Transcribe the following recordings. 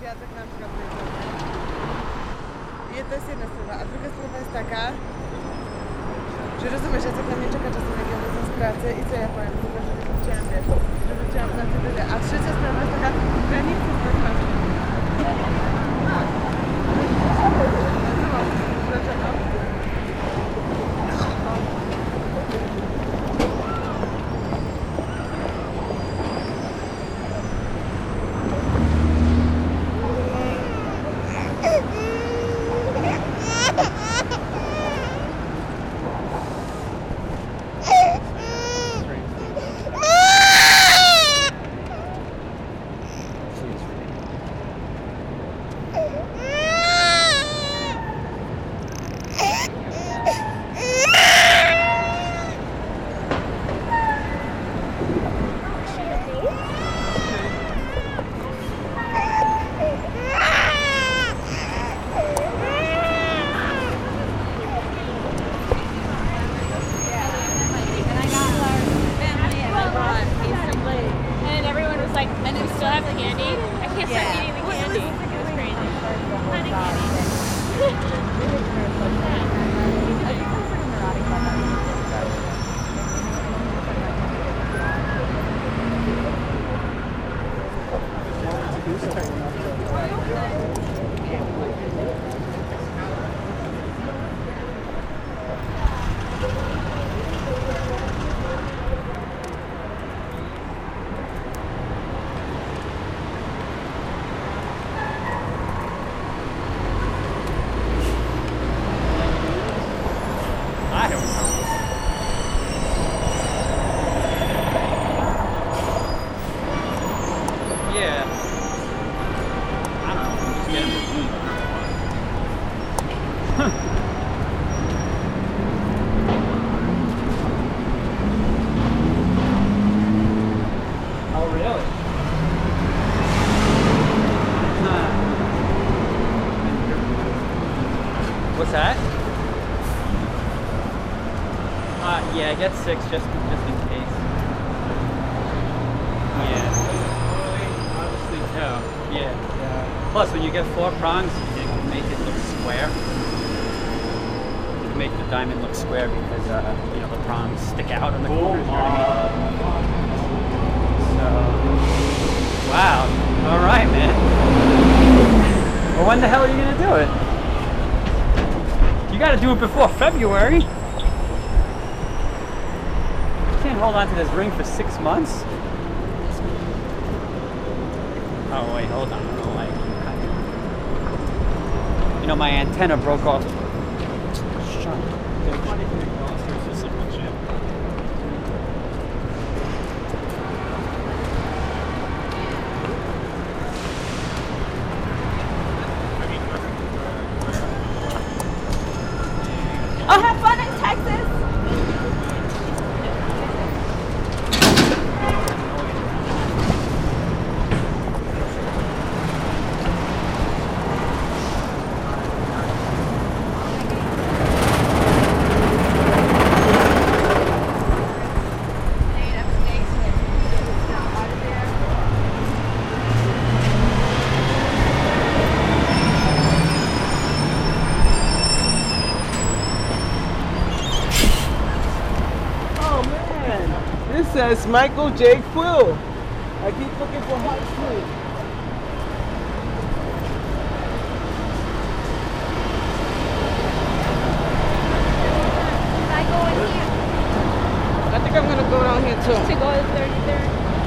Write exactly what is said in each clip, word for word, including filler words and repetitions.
Jacek nam przykład I to jest jedna strona, a druga strona jest taka, że rozumiesz, Jacek na mnie czeka czasem, jak ja wrócę z pracy i co ja powiem, tylko że tylko chciałam, wiesz, że wróciłam na tyle. A trzecia sprawa jest taka, że ja nie chcę spać na tym. Dlaczego? What's that? Uh, yeah, get six just, just in case. Yeah. Obviously, too. Yeah. yeah. Plus, when you get four prongs, you can make it look square. You can make the diamond look square because, uh, you know, the prongs stick out in the corners. You know what I mean? So, wow. All right, man. Well, when the hell are you gonna do it? You gotta do it before February. You can't hold on to this ring for six months. Oh wait, hold on. Oh, like, you know, my antenna broke off. Shut up. Oh, have fun in Texas! This says Michael J. Quill. I keep looking for hot food. Can I go in here? I think I'm gonna go down here too. To go to thirty-third?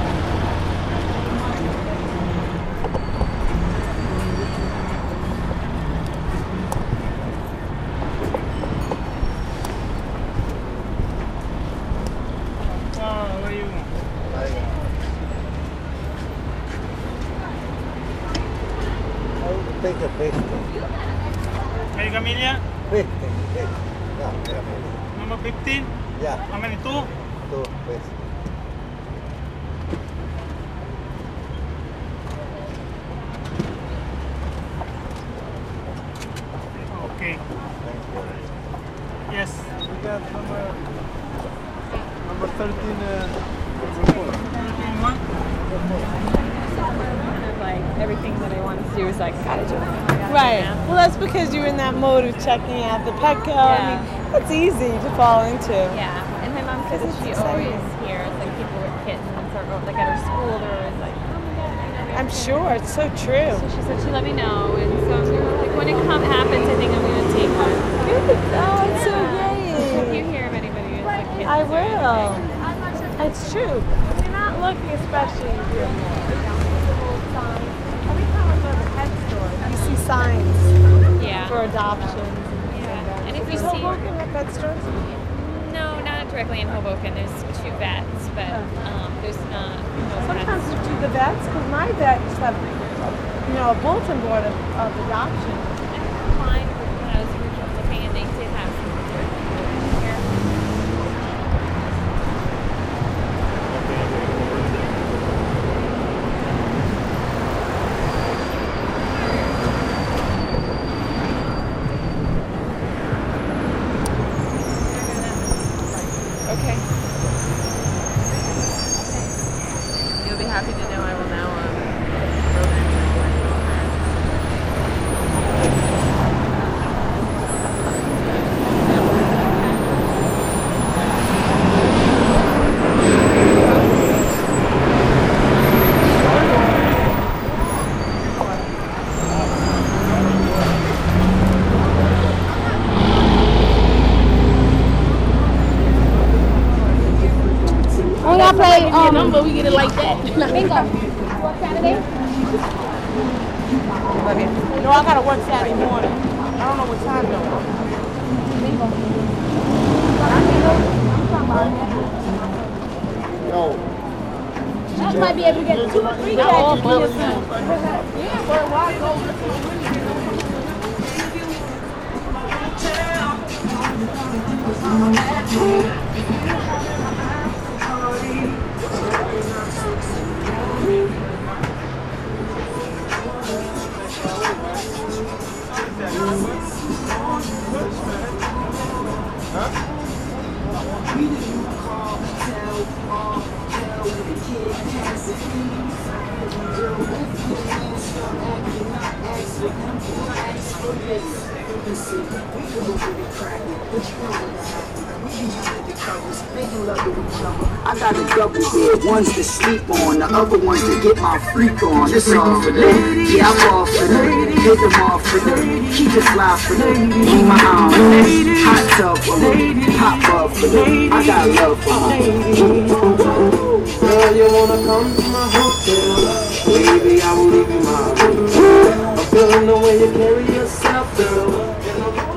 Take a fifty. Hey, Camelia? fifty. Yeah, yeah. Number fifteen? Yeah. How many? Two? Two, please. Okay. Thank you. Yes. We got number, number thirteen, uh, number four. thirteen one? Like, everything that I wanted to do was like, gotta do it. now, gotta do it Right. now. Well, that's because you're in that mode of checking out the Petco. I Yeah. mean, that's easy to fall into. Yeah, and my mom said that Because she it's always exciting. hears like people with kittens or like at her school. They're always like, oh my god, I know. I'm sure it's so true. So she said she let me know, and so I'm gonna, like when it come happens, I think I'm gonna take one. Oh, it's so So if you yay. hear of anybody who's like kittens I or anything, will. It's true. You're not looking especially here more. Every time I go to the pet store, you see signs yeah, for adoptions. yeah. And if you Is see, Hoboken have pet stores? no, not directly in Hoboken. There's two vets, but um, there's not. No Sometimes pets. you do the vets, because my vet used to have, you know, a bulletin board of, of adoption. I couldn't find when I was originally looking, and they did have some here. Okay. You'll be happy to know I will now um, program We gotta play um number, we get it like that. Bingo. What Saturday? Love you. No, I gotta work Saturday morning. I don't know what time though. No. That might be able to get two or three catches. Yeah, for a while I got a double bed, one's to sleep on, the other one's to get my freak on. It's all for them, yeah, I fall for them, hit them off for them, keep it fly for them, keep my eye on them, hot tub for them, pop up for them, I got love for them. Girl, you wanna come to my hotel? Baby, I will leave you my room. I'm feeling the way you carry yourself, girl.